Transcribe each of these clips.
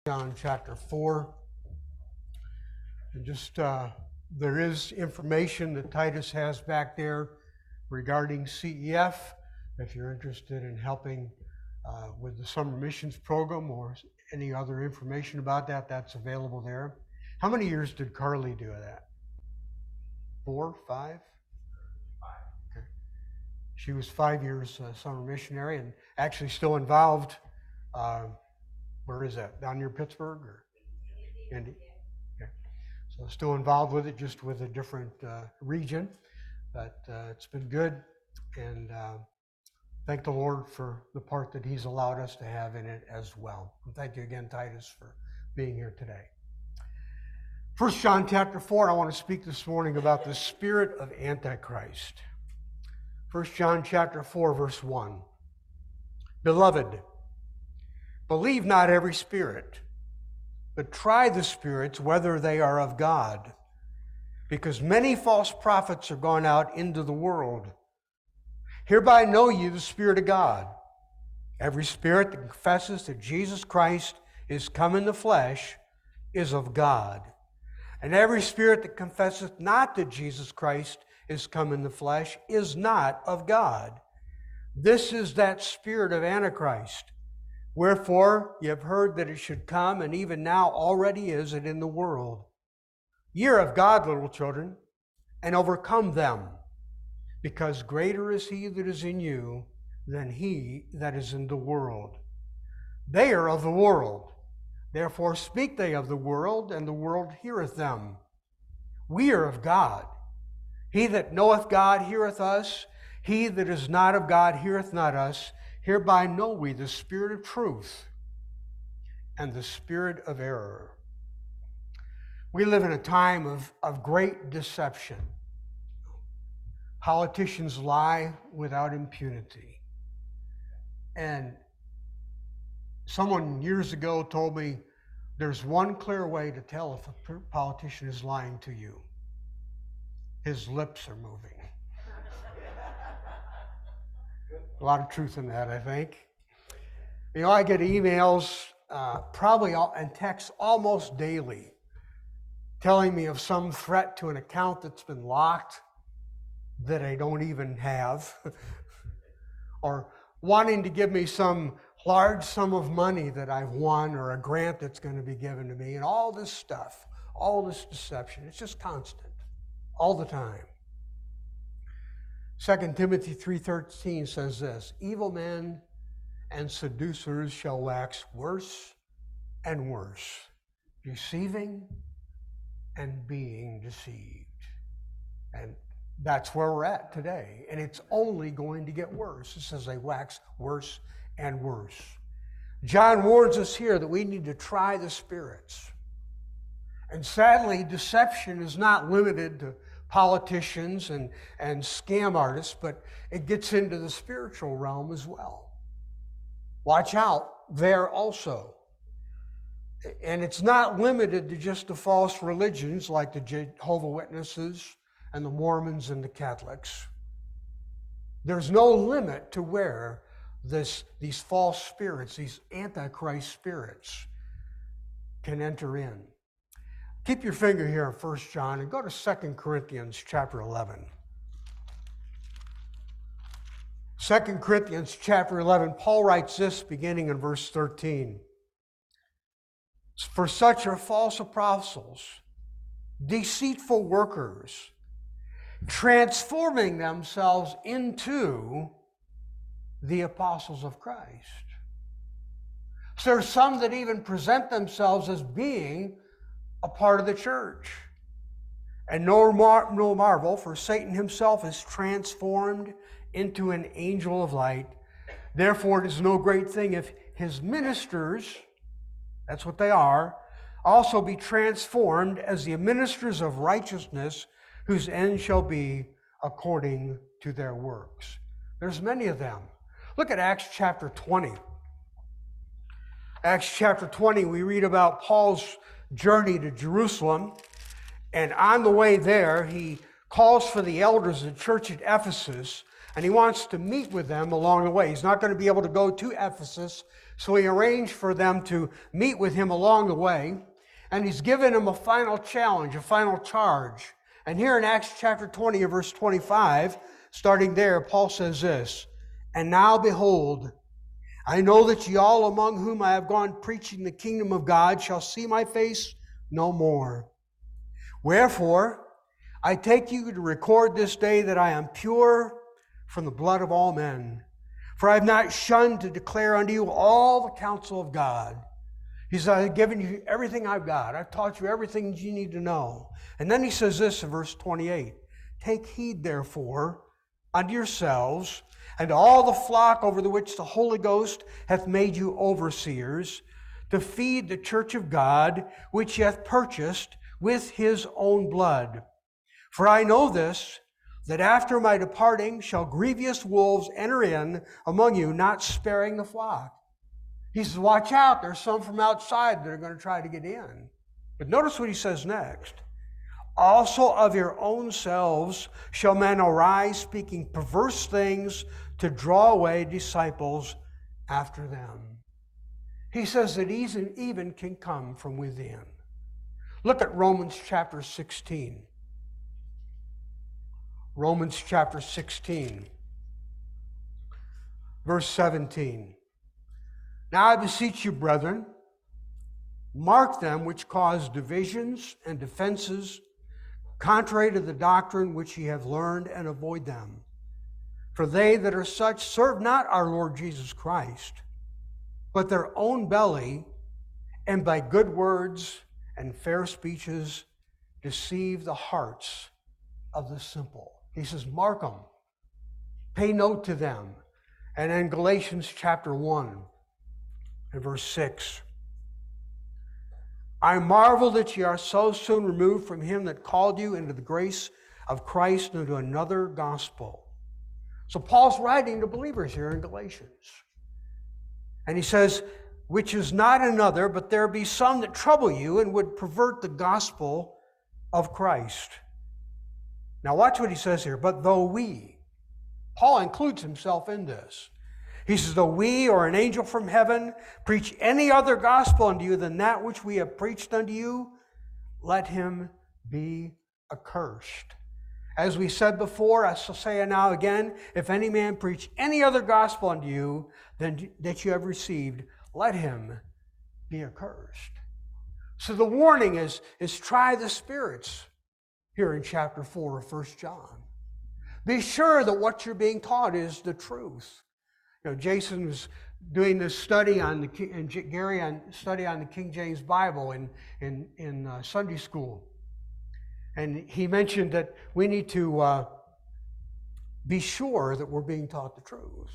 John chapter 4. And just there is information that Titus has back there regarding CEF. If you're interested in helping with the summer missions program or any other information about that, that's available there. How many years did Carly do that? 4, 5? Okay. She was 5 years summer missionary and actually still involved. Where is that? Down near Pittsburgh or Indy? Okay. So still involved with it, just with a different region. But it's been good, and thank the Lord for the part that He's allowed us to have in it as well. And thank you again, Titus, for being here today. 1 John chapter 4, I want to speak this morning about the spirit of Antichrist. 1 John chapter 4, verse 1. Beloved, believe not every spirit, but try the spirits whether they are of God, because many false prophets are gone out into the world. Hereby know ye the Spirit of God. Every spirit that confesses that Jesus Christ is come in the flesh is of God. And every spirit that confesseth not that Jesus Christ is come in the flesh is not of God. This is that spirit of Antichrist. Wherefore ye have heard that it should come, and even now already is it in the world. Ye are of God, little children, and overcome them, because greater is he that is in you than he that is in the world. They are of the world, therefore speak they of the world, and the world heareth them. We are of God. He that knoweth God heareth us. He that is not of God heareth not us. Hereby know we the spirit of truth and the spirit of error. We live in a time of great deception. Politicians lie without impunity. And someone years ago told me there's one clear way to tell if a politician is lying to you. His lips are moving. A lot of truth in that, I think. You know, I get emails and texts almost daily telling me of some threat to an account that's been locked that I don't even have, or wanting to give me some large sum of money that I've won or a grant that's going to be given to me, and all this stuff, all this deception. It's just constant, all the time. 2 Timothy 3:13 says this, evil men and seducers shall wax worse and worse, deceiving and being deceived. And that's where we're at today. And it's only going to get worse. It says they wax worse and worse. John warns us here that we need to try the spirits. And sadly, deception is not limited to politicians and scam artists, but it gets into the spiritual realm as well. Watch out there also. And it's not limited to just the false religions like the Jehovah's Witnesses and the Mormons and the Catholics. There's no limit to where these false spirits, these Antichrist spirits, can enter in. Keep your finger here in 1 John and go to 2 Corinthians chapter 11. 2 Corinthians chapter 11, Paul writes this beginning in verse 13. For such are false apostles, deceitful workers, transforming themselves into the apostles of Christ. So there are some that even present themselves as being a part of the church. And no marvel, for Satan himself is transformed into an angel of light. Therefore, it is no great thing if his ministers, that's what they are, also be transformed as the ministers of righteousness, whose end shall be according to their works. There's many of them. Look at Acts chapter 20. Acts chapter 20, we read about Paul's journey to Jerusalem, and on the way there, he calls for the elders of the church at Ephesus and he wants to meet with them along the way. He's not going to be able to go to Ephesus, so he arranged for them to meet with him along the way, and he's given them a final challenge, a final charge. And here in Acts chapter 20 and verse 25, starting there, Paul says this, "And now behold, I know that ye all among whom I have gone preaching the kingdom of God shall see my face no more. Wherefore, I take you to record this day that I am pure from the blood of all men. For I have not shunned to declare unto you all the counsel of God." He says, "I've given you everything I've got. I've taught you everything you need to know." And then he says this in verse 28, "Take heed, therefore, unto yourselves and to all the flock over the which the Holy Ghost hath made you overseers, to feed the church of God, which he hath purchased with his own blood. For I know this, that after my departing shall grievous wolves enter in among you, not sparing the flock." He says, watch out, there's some from outside that are going to try to get in. But notice what he says next. "Also of your own selves shall men arise, speaking perverse things, to draw away disciples after them." He says that even can come from within. Look at Romans chapter 16. Romans chapter 16, verse 17. "Now I beseech you, brethren, mark them which cause divisions and defenses, contrary to the doctrine which ye have learned, and avoid them. For they that are such serve not our Lord Jesus Christ, but their own belly, and by good words and fair speeches deceive the hearts of the simple." He says, mark them. Pay note to them. And in Galatians chapter 1 and verse 6, "I marvel that ye are so soon removed from him that called you into the grace of Christ unto another gospel." So Paul's writing to believers here in Galatians. And he says, "Which is not another, but there be some that trouble you and would pervert the gospel of Christ." Now watch what he says here. "But though we," Paul includes himself in this. He says, "Though we or an angel from heaven preach any other gospel unto you than that which we have preached unto you, let him be accursed. As we said before, I shall say it now again, if any man preach any other gospel unto you than that you have received, let him be accursed." So the warning is try the spirits here in chapter 4 of 1 John. Be sure that what you're being taught is the truth. You know, Jason was doing this study on and Gary study on the King James Bible in Sunday school. And he mentioned that we need to be sure that we're being taught the truth.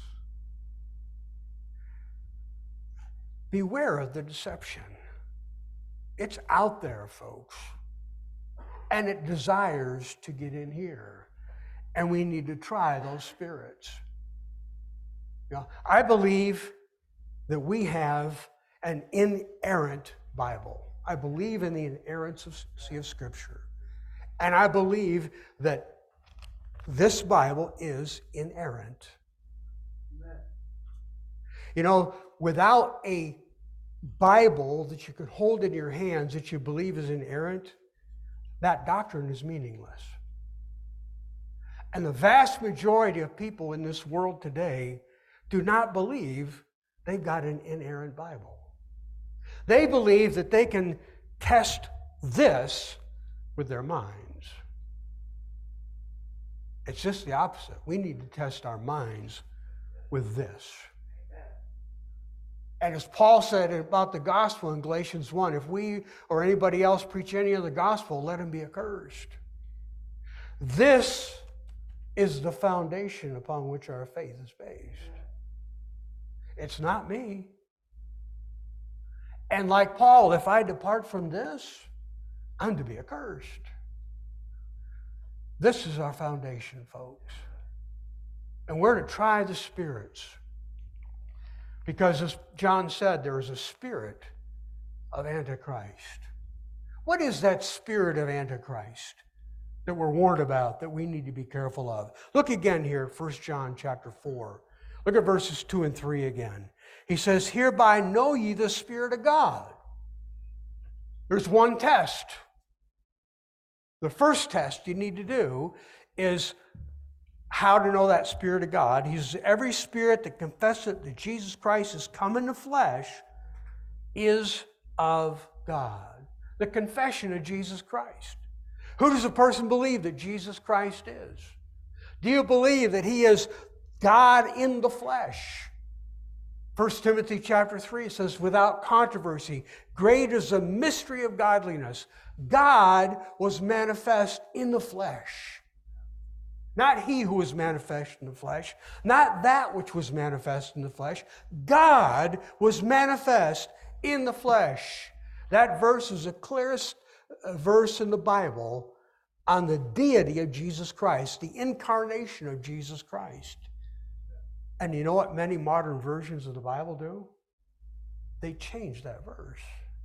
Beware of the deception. It's out there, folks. And it desires to get in here. And we need to try those spirits. You know, I believe that we have an inerrant Bible. I believe in the inerrancy of Scripture. And I believe that this Bible is inerrant. Amen. You know, without a Bible that you could hold in your hands that you believe is inerrant, that doctrine is meaningless. And the vast majority of people in this world today do not believe they've got an inerrant Bible. They believe that they can test this with their minds. It's just the opposite. We need to test our minds with this. And as Paul said about the gospel in Galatians 1, if we or anybody else preach any other gospel, let him be accursed. This is the foundation upon which our faith is based. It's not me. And like Paul, if I depart from this, I'm to be accursed. This is our foundation, folks. And we're to try the spirits. Because as John said, there is a spirit of Antichrist. What is that spirit of Antichrist? that we're warned about, that we need to be careful of. Look again here at 1 John chapter 4. Look at verses 2 and 3 again. He says, hereby know ye the Spirit of God. There's one test. The first test you need to do is how to know that Spirit of God. He says, every spirit that confesseth that Jesus Christ is come in the flesh is of God. The confession of Jesus Christ. Who does a person believe that Jesus Christ is? Do you believe that He is God in the flesh? 1 Timothy chapter 3 says, without controversy, great is the mystery of godliness. God was manifest in the flesh. Not He who was manifest in the flesh, not that which was manifest in the flesh. God was manifest in the flesh. That verse is the clearest verse in the Bible on the deity of Jesus Christ, the incarnation of Jesus Christ. And you know what many modern versions of the Bible do? They change that verse.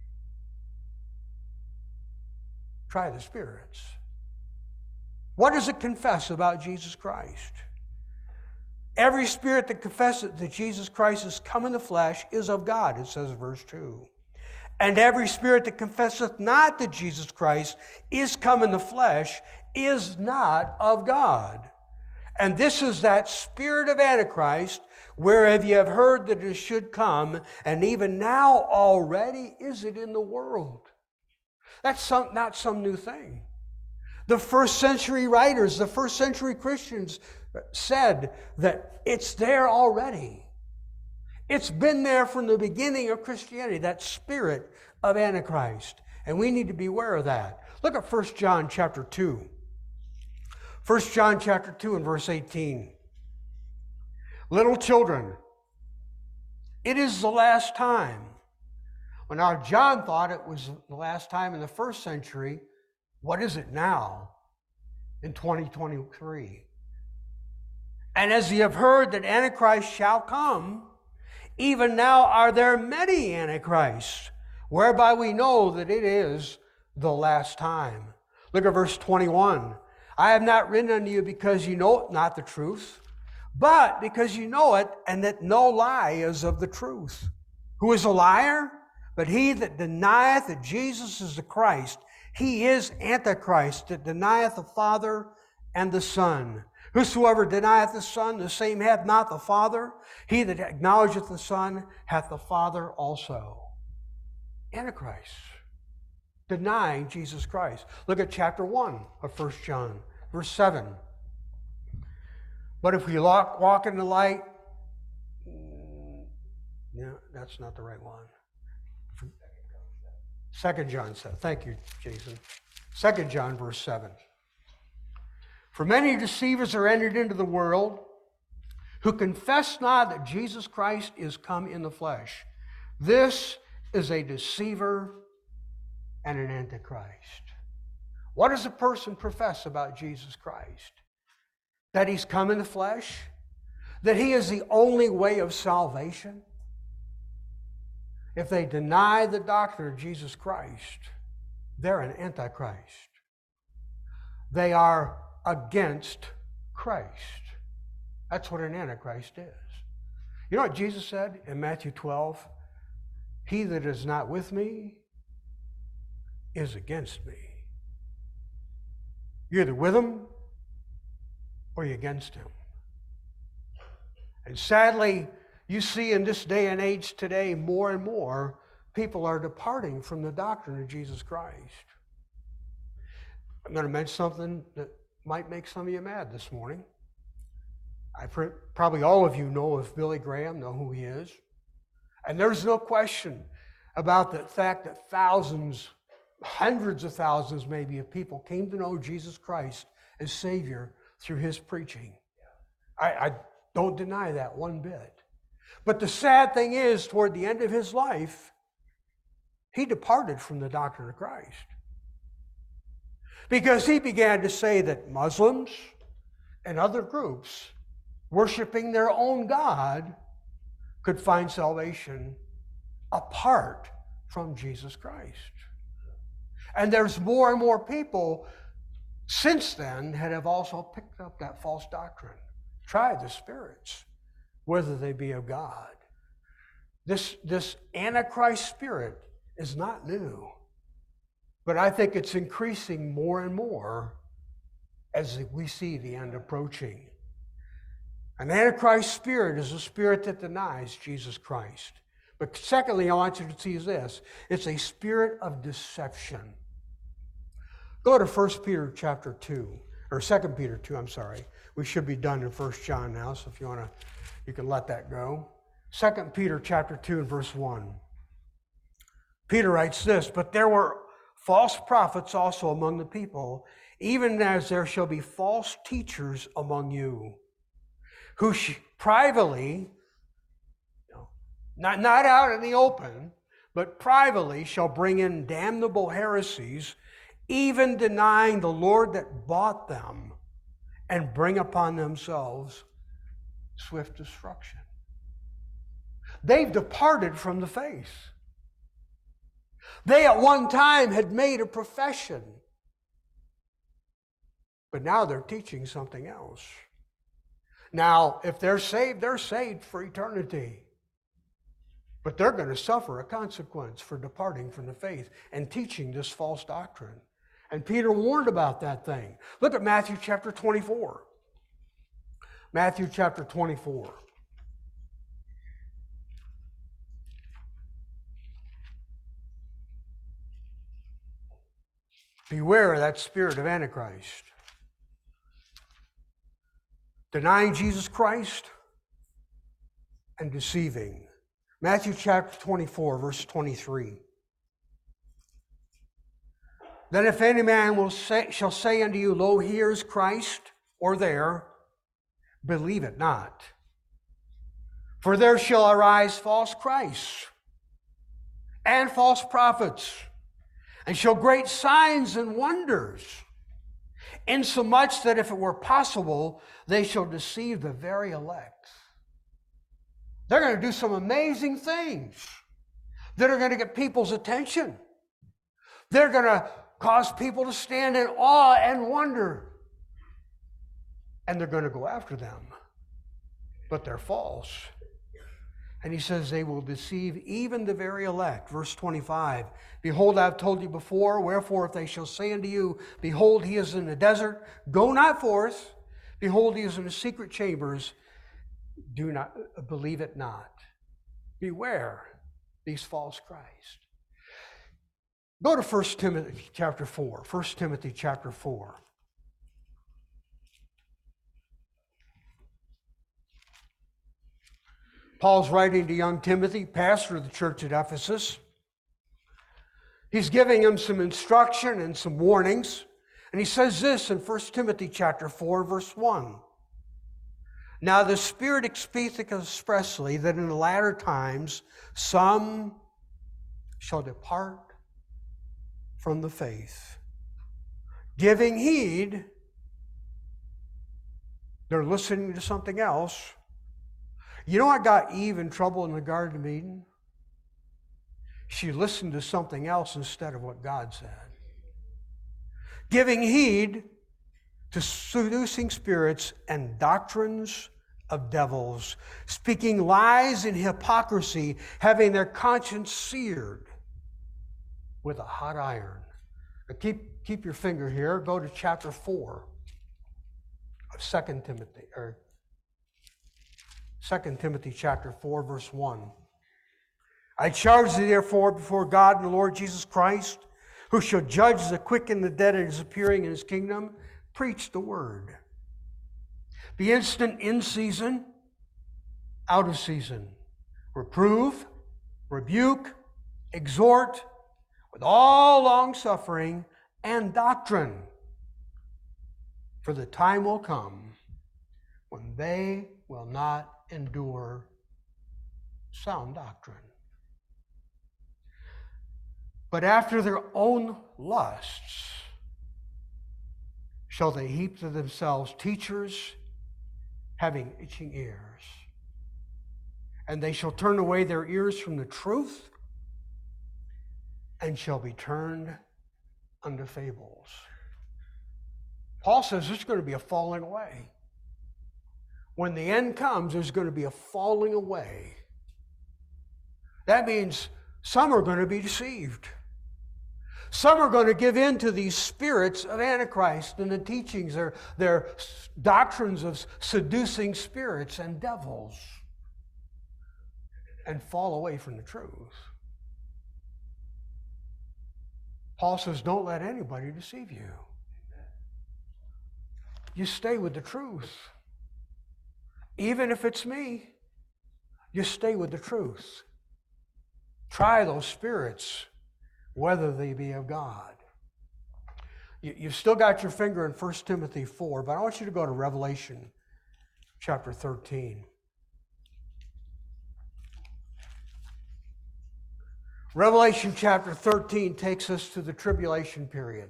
Try the spirits. What does it confess about Jesus Christ? Every spirit that confesses that Jesus Christ is come in the flesh is of God, it says in verse 2. And every spirit that confesseth not that Jesus Christ is come in the flesh is not of God. And this is that spirit of Antichrist, whereof ye have heard that it should come, and even now already is it in the world. That's not some new thing. The first century writers, the first century Christians said that it's there already. It's been there from the beginning of Christianity, that spirit of Antichrist. And we need to be aware of that. Look at 1 John chapter 2. 1 John chapter 2 and verse 18. Little children, it is the last time. Well, now John thought it was the last time in the first century. What is it now in 2023? And as ye have heard that Antichrist shall come, even now are there many Antichrists, whereby we know that it is the last time. Look at verse 21. I have not written unto you because you know not the truth, but because you know it, and that no lie is of the truth. Who is a liar? But he that denieth that Jesus is the Christ. He is Antichrist, that denieth the Father and the Son. Whosoever denieth the Son, the same hath not the Father. He that acknowledgeth the Son hath the Father also. Antichrist, denying Jesus Christ. Look at chapter 1 of 1 John, verse 7. But if we walk in the light, no, that's not the right one. 2 John 7. Thank you, Jason. 2 John, verse 7. For many deceivers are entered into the world, who confess not that Jesus Christ is come in the flesh. This is a deceiver and an antichrist. What does a person profess about Jesus Christ? That He's come in the flesh? That He is the only way of salvation? If they deny the doctrine of Jesus Christ, they're an antichrist. They are against Christ. That's what an antichrist is. You know what Jesus said in Matthew 12? He that is not with me is against me. You're either with Him or you're against Him. And sadly, you see in this day and age today, more and more people are departing from the doctrine of Jesus Christ. I'm going to mention something that might make some of you mad this morning. Probably all of you know of Billy Graham, know who he is. And there's no question about the fact that thousands, hundreds of thousands maybe of people came to know Jesus Christ as Savior through his preaching. I don't deny that one bit. But the sad thing is, toward the end of his life, he departed from the doctrine of Christ. Because he began to say that Muslims and other groups worshiping their own God could find salvation apart from Jesus Christ. And there's more and more people since then have also picked up that false doctrine. Try the spirits, whether they be of God. This Antichrist spirit is not new, but I think it's increasing more and more as we see the end approaching. An Antichrist spirit is a spirit that denies Jesus Christ. But secondly, I want you to see this. It's a spirit of deception. Go to 1 Peter chapter 2, or 2 Peter 2, I'm sorry. We should be done in 1 John now, so if you want to, you can let that go. 2 Peter chapter 2 and verse 1. Peter writes this, "But there were false prophets also among the people, even as there shall be false teachers among you, who privately, not out in the open, but privately shall bring in damnable heresies, even denying the Lord that bought them, and bring upon themselves swift destruction." They've departed from the faith. They at one time had made a profession, but now they're teaching something else. Now, if they're saved for eternity. But they're going to suffer a consequence for departing from the faith and teaching this false doctrine. And Peter warned about that thing. Look at Matthew chapter 24. Matthew chapter 24. Beware of that spirit of Antichrist. Denying Jesus Christ and deceiving. Matthew chapter 24, verse 23. "Then if any man shall say unto you, Lo, here is Christ, or there, believe it not. For there shall arise false Christs and false prophets, and show great signs and wonders, insomuch that if it were possible, they shall deceive the very elect." They're going to do some amazing things that are going to get people's attention. They're going to cause people to stand in awe and wonder. And they're going to go after them. But they're false. And he says they will deceive even the very elect. Verse 25, "Behold, I have told you before, wherefore if they shall say unto you, Behold, he is in the desert, go not forth. Behold, he is in the secret chambers, do not believe it not." Beware these false Christ. Go to 1 Timothy chapter 4. 1 Timothy chapter 4. Paul's writing to young Timothy, pastor of the church at Ephesus. He's giving him some instruction and some warnings. And he says this in 1 Timothy chapter 4, verse 1. "Now the Spirit speaketh expressly that in the latter times some shall depart from the faith, giving heed," they're listening to something else. You know what got Eve in trouble in the Garden of Eden? She listened to something else instead of what God said. "Giving heed to seducing spirits and doctrines of devils, speaking lies and hypocrisy, having their conscience seared with a hot iron." Now keep your finger here. Go to chapter 4 of 2 Timothy, or 2 Timothy chapter 4, verse 1. "I charge thee therefore before God and the Lord Jesus Christ, who shall judge the quick and the dead at his appearing in his kingdom, preach the word. Be instant in season, out of season. Reprove, rebuke, exhort, with all long suffering and doctrine. For the time will come when they will not endure sound doctrine, but after their own lusts shall they heap to themselves teachers having itching ears. And they shall turn away their ears from the truth and shall be turned unto fables." Paul says there's going to be a falling away. When the end comes, there's going to be a falling away. That means some are going to be deceived. Some are going to give in to these spirits of Antichrist and the teachings, their doctrines of seducing spirits and devils, and fall away from the truth. Paul says, don't let anybody deceive you. You stay with the truth. Even if it's me, you stay with the truth. Try those spirits, whether they be of God. You've still got your finger in 1 Timothy 4, but I want you to go to Revelation chapter 13. Revelation chapter 13 takes us to the tribulation period.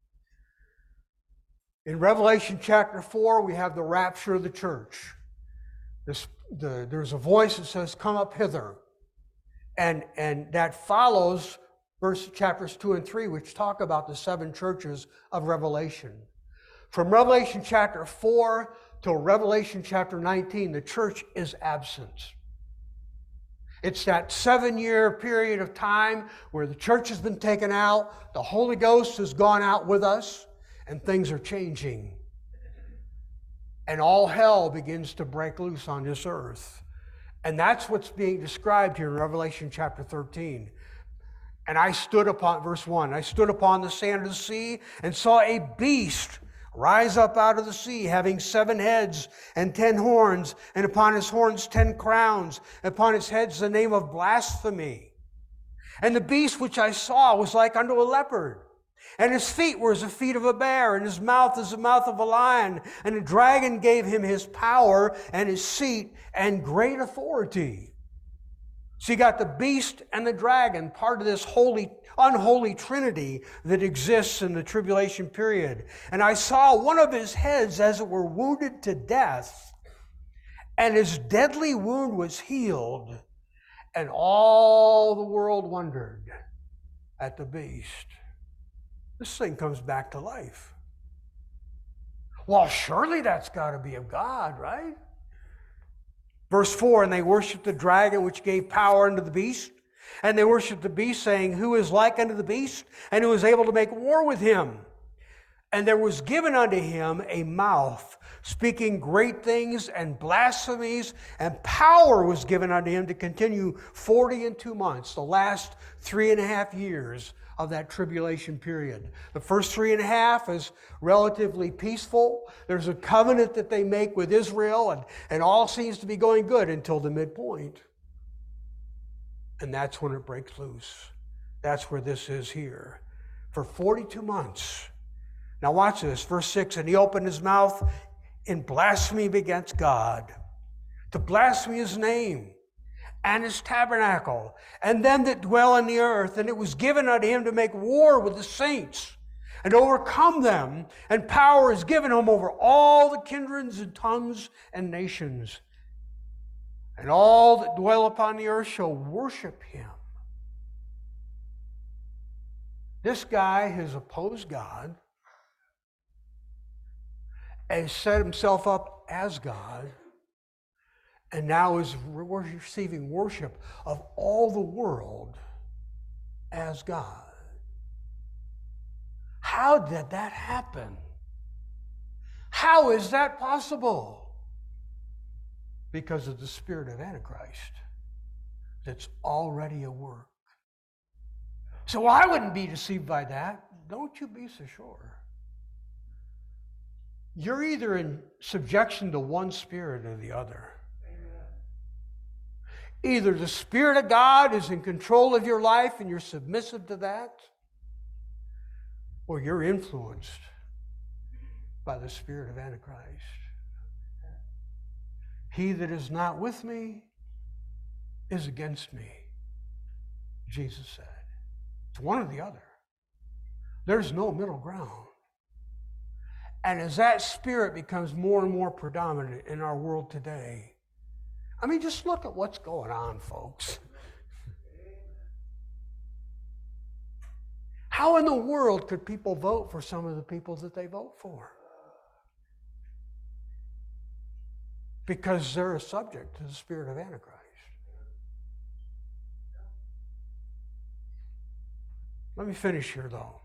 In Revelation chapter 4, we have the rapture of the church. There's a voice that says, come up hither. And that follows chapters 2 and 3, which talk about the 7 churches of Revelation. From Revelation chapter 4 to Revelation chapter 19, the church is absent. It's that 7-year period of time where the church has been taken out, the Holy Ghost has gone out with us, and things are changing. And all hell begins to break loose on this earth. And that's what's being described here in Revelation chapter 13. And I stood upon, verse 1, I stood upon the sand of the sea and saw a beast rise up out of the sea, having 7 heads and 10 horns, and upon his horns 10 crowns, and upon his heads the name of blasphemy. And the beast which I saw was like unto a leopard, and his feet were as the feet of a bear, and his mouth as the mouth of a lion. And the dragon gave him his power and his seat and great authority. So you got the beast and the dragon, part of this unholy trinity that exists in the tribulation period. And I saw one of his heads as it were wounded to death, and his deadly wound was healed, and all the world wondered at the beast. This thing comes back to life. Well, surely that's got to be of God, right? Verse 4, and they worshiped the dragon which gave power unto the beast, and they worshiped the beast, saying, who is like unto the beast, and who is able to make war with him? And there was given unto him a mouth, speaking great things and blasphemies, and power was given unto him to continue 40 and 2 months, the last 3.5 years of that tribulation period. The first 3.5 is relatively peaceful. There's a covenant that they make with Israel, and all seems to be going good until the midpoint. And that's when it breaks loose. That's where this is here. For 42 months. Now watch this, verse 6, and he opened his mouth in blasphemy against God, to blaspheme his name and his tabernacle, and them that dwell in the earth. And it was given unto him to make war with the saints, and overcome them, and power is given him over all the kindreds and tongues and nations. And all that dwell upon the earth shall worship him. This guy has opposed God, and set himself up as God, and now is receiving worship of all the world as God. How did that happen? How is that possible? Because of the spirit of Antichrist that's already at work. So I wouldn't be deceived by that. Don't you be so sure. You're either in subjection to one spirit or the other. Either the Spirit of God is in control of your life and you're submissive to that, or you're influenced by the spirit of Antichrist. He that is not with me is against me, Jesus said. It's one or the other. There's no middle ground. And as that spirit becomes more and more predominant in our world today, I mean, just look at what's going on, folks. How in the world could people vote for some of the people that they vote for? because they're subject to the spirit of Antichrist. Let me finish here, though.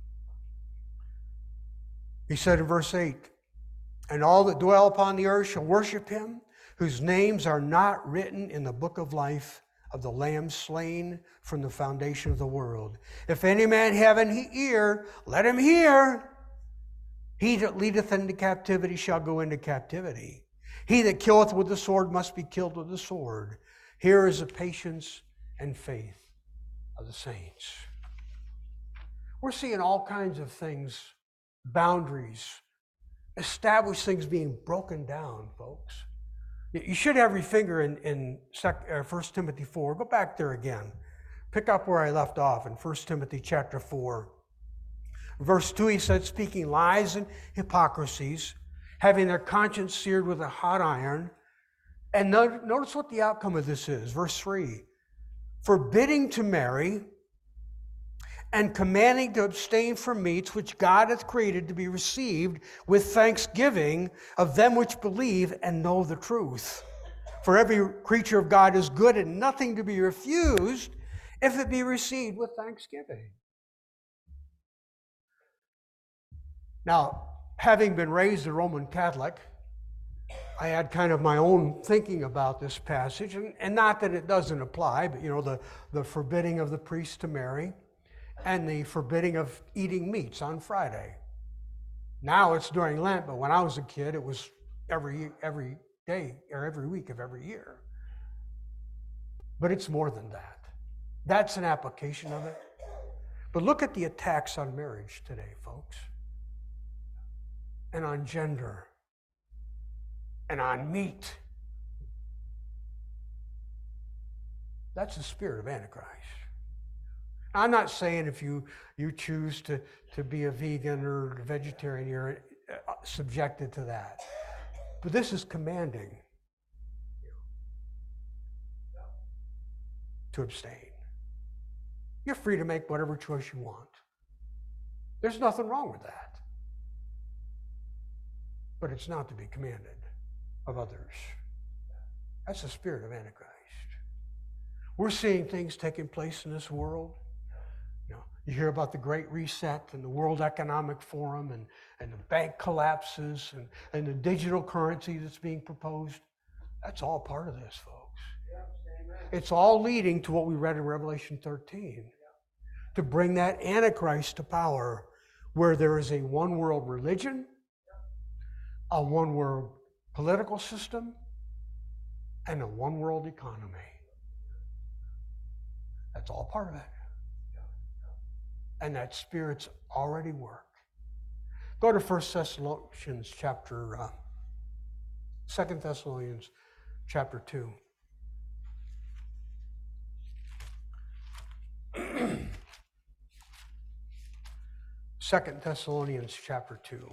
He said in verse 8, and all that dwell upon the earth shall worship him, whose names are not written in the book of life of the Lamb slain from the foundation of the world. If any man have an ear, let him hear. He that leadeth into captivity shall go into captivity. He that killeth with the sword must be killed with the sword. Here is the patience and faith of the saints. We're seeing all kinds of things, boundaries, established things being broken down, folks. You should have your finger in 1 Timothy 4. Go back there again. Pick up where I left off in 1 Timothy chapter 4. Verse 2, he said, speaking lies and hypocrisies, having their conscience seared with a hot iron. And notice what the outcome of this is. Verse 3, forbidding to marry and commanding to abstain from meats which God hath created to be received with thanksgiving of them which believe and know the truth. For every creature of God is good and nothing to be refused if it be received with thanksgiving. Now, having been raised a Roman Catholic, I had kind of my own thinking about this passage, and not that it doesn't apply, but the forbidding of the priest to marry, and the forbidding of eating meats on Friday. Now it's during Lent, but when I was a kid, it was every day or every week of every year. But it's more than that. That's an application of it. But look at the attacks on marriage today, folks, and on gender, and on meat. That's the spirit of Antichrist. I'm not saying if you choose to be a vegan or a vegetarian, you're subjected to that. But this is commanding to abstain. You're free to make whatever choice you want. There's nothing wrong with that. But it's not to be commanded of others. That's the spirit of Antichrist. We're seeing things taking place in this world. You hear about the Great Reset and the World Economic Forum and the bank collapses and the digital currency that's being proposed. That's all part of this, folks. It's all leading to what we read in Revelation 13, to bring that Antichrist to power, where there is a one-world religion, a one-world political system, and a one-world economy. That's all part of it. And that spirit's already work. Go to 2 Thessalonians chapter 2. 2 Thessalonians chapter 2.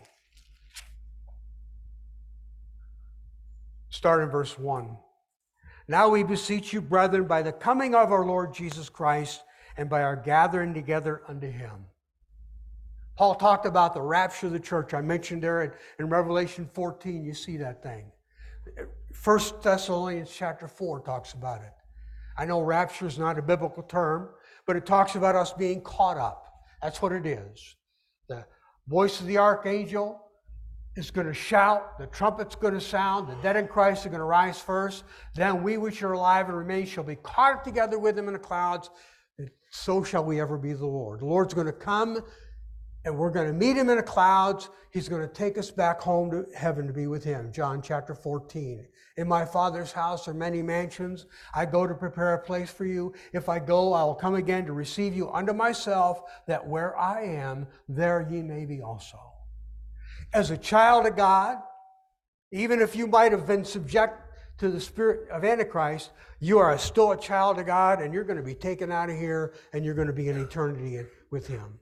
Start in verse 1. Now we beseech you, brethren, by the coming of our Lord Jesus Christ, and by our gathering together unto him. Paul talked about the rapture of the church. I mentioned there in Revelation 14, you see that thing. 1 Thessalonians chapter 4 talks about it. I know rapture is not a biblical term, but it talks about us being caught up. That's what it is. The voice of the archangel is going to shout, the trumpet's going to sound, the dead in Christ are going to rise first. Then we which are alive and remain shall be caught up together with him in the clouds. So shall we ever be the Lord. The Lord's going to come, and we're going to meet him in the clouds. He's going to take us back home to heaven to be with him. John chapter 14. In my Father's house are many mansions. I go to prepare a place for you. If I go, I will come again to receive you unto myself, that where I am, there ye may be also. As a child of God, even if you might have been subject to the spirit of Antichrist, you are still a child of God, and you're going to be taken out of here, and you're going to be in eternity with him.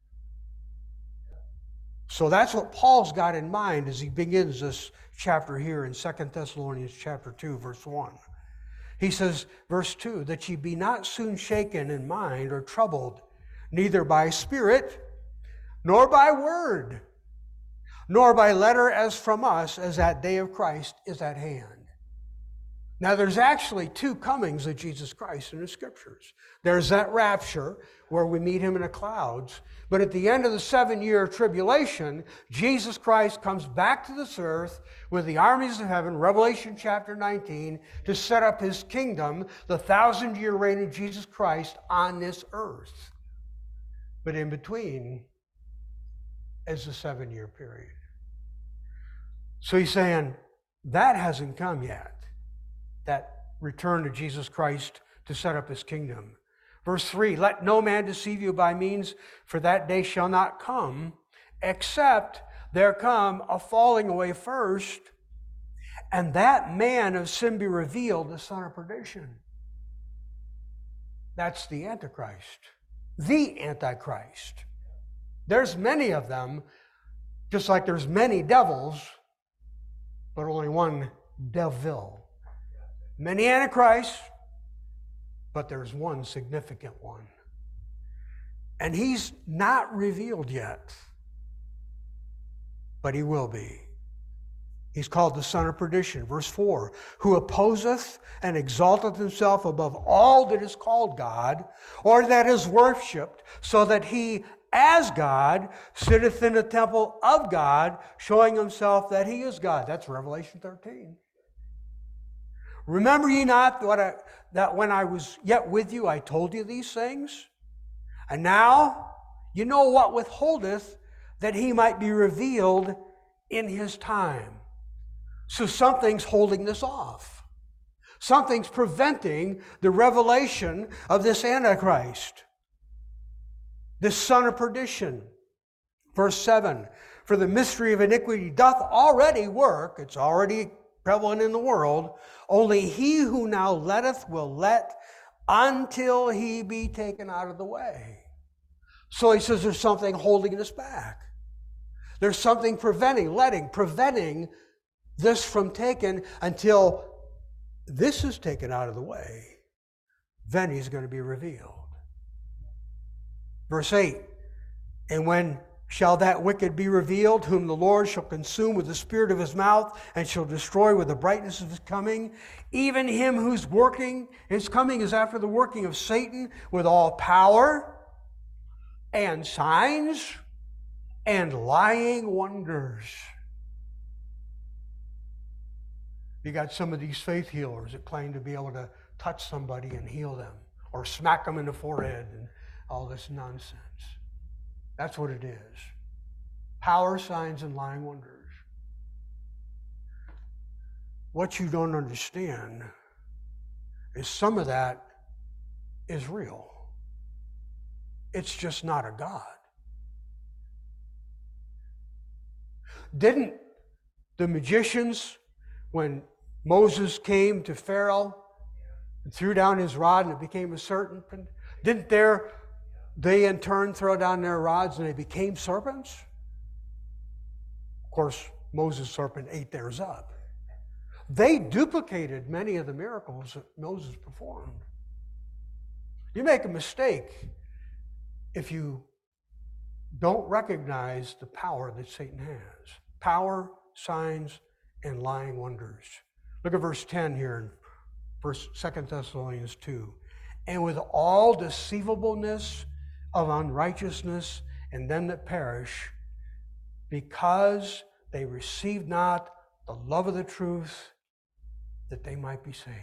So that's what Paul's got in mind as he begins this chapter here in 2 Thessalonians chapter 2, verse 1. He says, verse 2, that ye be not soon shaken in mind or troubled, neither by spirit, nor by word, nor by letter as from us, as that day of Christ is at hand. Now, there's actually two comings of Jesus Christ in the Scriptures. There's that rapture where we meet him in the clouds. But at the end of the 7-year tribulation, Jesus Christ comes back to this earth with the armies of heaven, Revelation chapter 19, to set up his kingdom, the 1,000-year reign of Jesus Christ on this earth. But in between is the 7-year period. So he's saying that hasn't come yet. That return to Jesus Christ to set up his kingdom. Verse 3, let no man deceive you by means, for that day shall not come, except there come a falling away first, and that man of sin be revealed, the son of perdition. That's the Antichrist. The Antichrist. There's many of them, just like there's many devils, but only one devil. Many antichrists, but there's one significant one. And he's not revealed yet, but he will be. He's called the son of perdition. Verse 4, who opposeth and exalteth himself above all that is called God, or that is worshipped, so that he, as God, sitteth in the temple of God, showing himself that he is God. That's Revelation 13. Remember ye not that when I was yet with you, I told you these things? And now you know what withholdeth, that he might be revealed in his time. So something's holding this off. Something's preventing the revelation of this Antichrist, this son of perdition. Verse 7, for the mystery of iniquity doth already work. It's already prevalent in the world. Only he who now letteth will let until he be taken out of the way. So he says there's something holding us back. There's something preventing this from taken until this is taken out of the way. Then he's going to be revealed. Verse 8, and when shall that wicked be revealed, whom the Lord shall consume with the spirit of his mouth, and shall destroy with the brightness of his coming, even him whose his coming is after the working of Satan, with all power and signs and lying wonders. You got some of these faith healers that claim to be able to touch somebody and heal them, or smack them in the forehead and all this nonsense. That's what it is. Power, signs, and lying wonders. What you don't understand is some of that is real. It's just not a God. Didn't the magicians, when Moses came to Pharaoh and threw down his rod and it became a serpent, didn't they in turn throw down their rods and they became serpents? Of course, Moses' serpent ate theirs up. They duplicated many of the miracles that Moses performed. You make a mistake if you don't recognize the power that Satan has. Power, signs, and lying wonders. Look at verse 10 here in 2 Thessalonians 2. And with all deceivableness of unrighteousness in them that perish, because they received not the love of the truth, that they might be saved.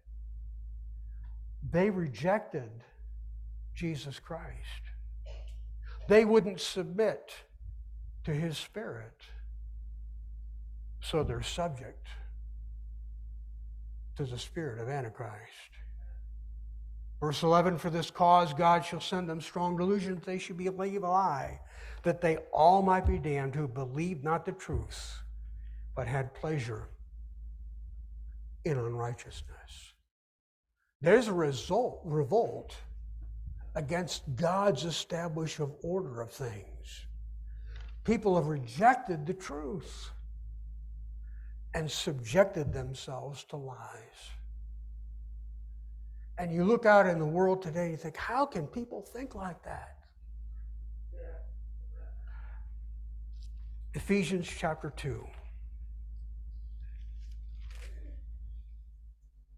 They rejected Jesus Christ. They wouldn't submit to his Spirit, so they're subject to the spirit of Antichrist. Verse 11, for this cause God shall send them strong delusion, that they should believe a lie, that they all might be damned who believed not the truth, but had pleasure in unrighteousness. There's a revolt against God's established order of things. People have rejected the truth and subjected themselves to lies. And you look out in the world today and you think, how can people think like that? Ephesians chapter 2.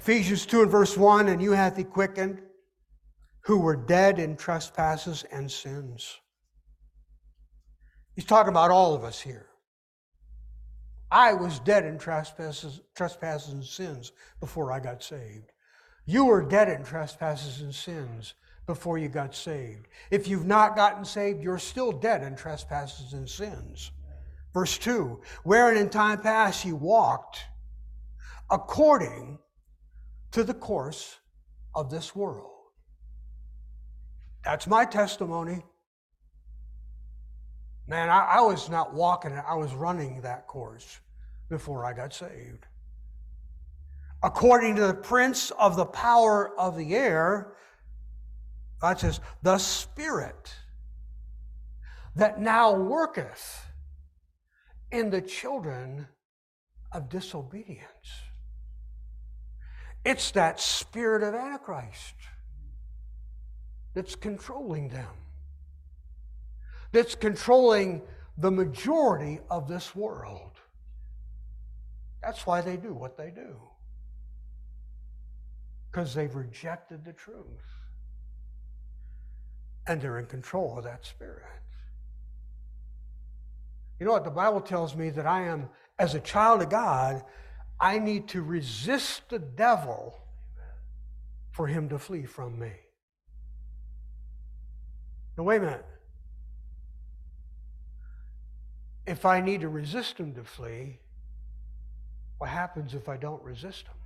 Ephesians 2 and verse 1, and you hath he quickened, who were dead in trespasses and sins. He's talking about all of us here. I was dead in trespasses and sins before I got saved. You were dead in trespasses and sins before you got saved. If you've not gotten saved, you're still dead in trespasses and sins. Verse 2, wherein in time past ye walked according to the course of this world. That's my testimony. Man, I was not walking it, I was running that course before I got saved. According to the prince of the power of the air, God says, the Spirit that now worketh in the children of disobedience. It's that spirit of Antichrist that's controlling them, that's controlling the majority of this world. That's why they do what they do, because they've rejected the truth, and they're in control of that spirit. You know what? The Bible tells me that I am, as a child of God, I need to resist the devil for him to flee from me. Now, wait a minute. If I need to resist him to flee, what happens if I don't resist him?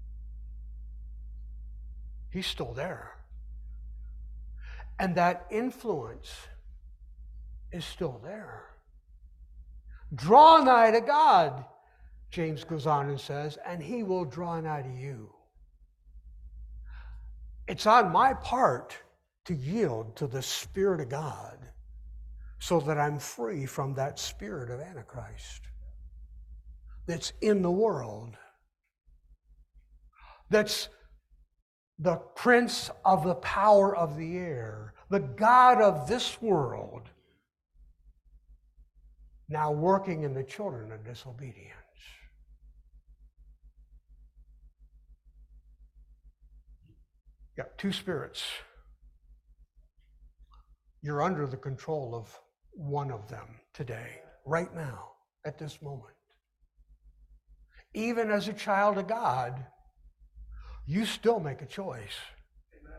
He's still there. And that influence is still there. Draw nigh to God, James goes on and says, and he will draw nigh to you. It's on my part to yield to the Spirit of God so that I'm free from that spirit of Antichrist that's in the world, that's the prince of the power of the air, the God of this world, now working in the children of disobedience. You got two spirits. You're under the control of one of them today, right now, at this moment. Even as a child of God, you still make a choice. Amen.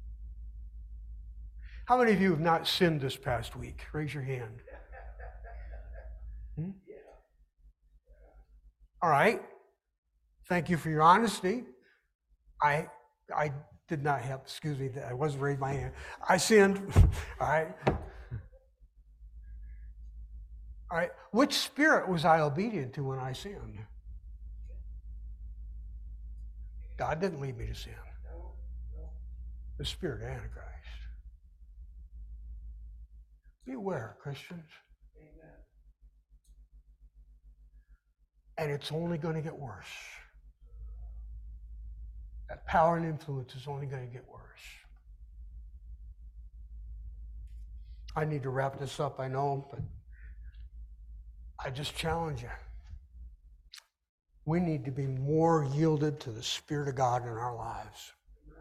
How many of you have not sinned this past week? Raise your hand. All right. Thank you for your honesty. I did not have, excuse me, I wasn't raising my hand. I sinned. All right. All right. Which spirit was I obedient to when I sinned? God didn't lead me to sin. The spirit of Antichrist. Beware, Christians. And it's only going to get worse. That power and influence is only going to get worse. I need to wrap this up, I know, but I just challenge you. We need to be more yielded to the Spirit of God in our lives.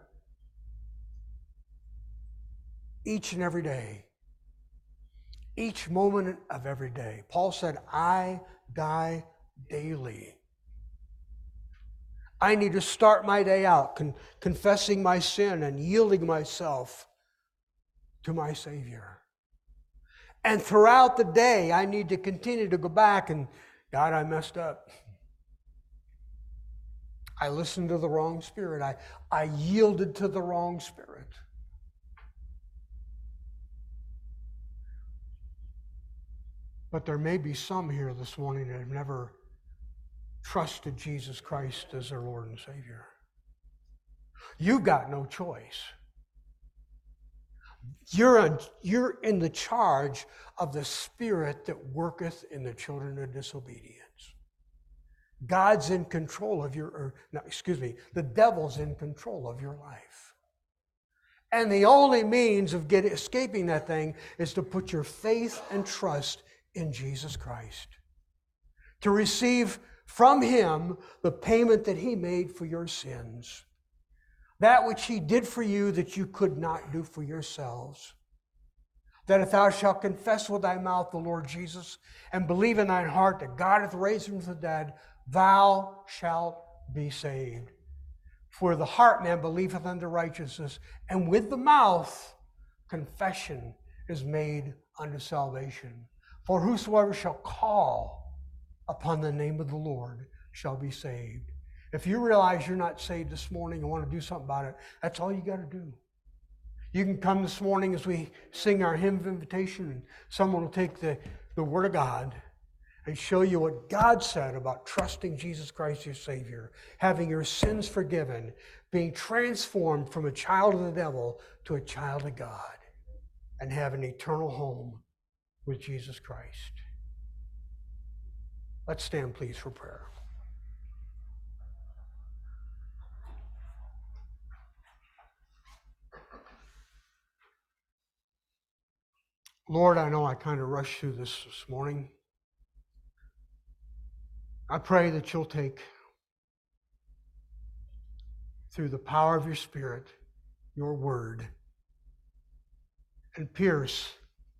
Each and every day. Each moment of every day. Paul said, I die daily. I need to start my day out confessing my sin and yielding myself to my Savior. And throughout the day, I need to continue to go back and, God, I messed up. I listened to the wrong spirit. I yielded to the wrong spirit. But there may be some here this morning that have never trusted Jesus Christ as their Lord and Savior. You've got no choice. You're in the charge of the spirit that worketh in the children of disobedience. God's in control of the devil's in control of your life. And the only means of escaping that thing is to put your faith and trust in Jesus Christ. To receive from him the payment that he made for your sins, that which he did for you that you could not do for yourselves. That if thou shalt confess with thy mouth the Lord Jesus, and believe in thine heart that God hath raised him from the dead, thou shalt be saved. For the heart man believeth unto righteousness, and with the mouth confession is made unto salvation. For whosoever shall call upon the name of the Lord shall be saved. If you realize you're not saved this morning and want to do something about it, that's all you got to do. You can come this morning as we sing our hymn of invitation, and someone will take the Word of God and show you what God said about trusting Jesus Christ your Savior, having your sins forgiven, being transformed from a child of the devil to a child of God, and have an eternal home with Jesus Christ. Let's stand, please, for prayer. Lord, I know I kind of rushed through this morning. I pray that you'll take, through the power of your Spirit, your word, and pierce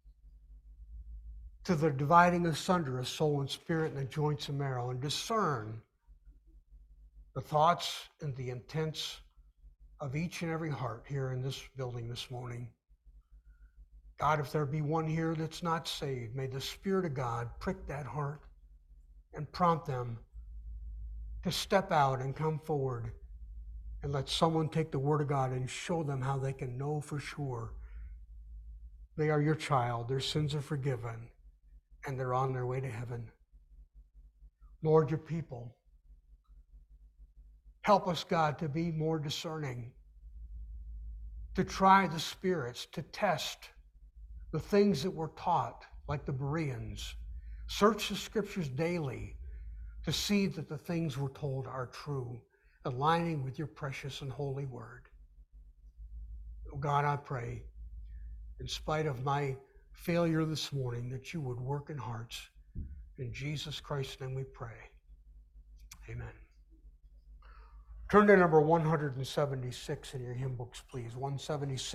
to the dividing asunder of soul and spirit and the joints and marrow, and discern the thoughts and the intents of each and every heart here in this building this morning. God, if there be one here that's not saved, may the Spirit of God prick that heart and prompt them to step out and come forward and let someone take the Word of God and show them how they can know for sure they are your child, their sins are forgiven, and they're on their way to heaven. Lord, your people, help us, God, to be more discerning, to try the spirits, to test the things that we're taught, like the Bereans. Search the Scriptures daily to see that the things we're told are true, aligning with your precious and holy word. Oh God, I pray, in spite of my failure this morning, that you would work in hearts. In Jesus Christ's name we pray. Amen. Turn to number 176 in your hymn books, please. 176.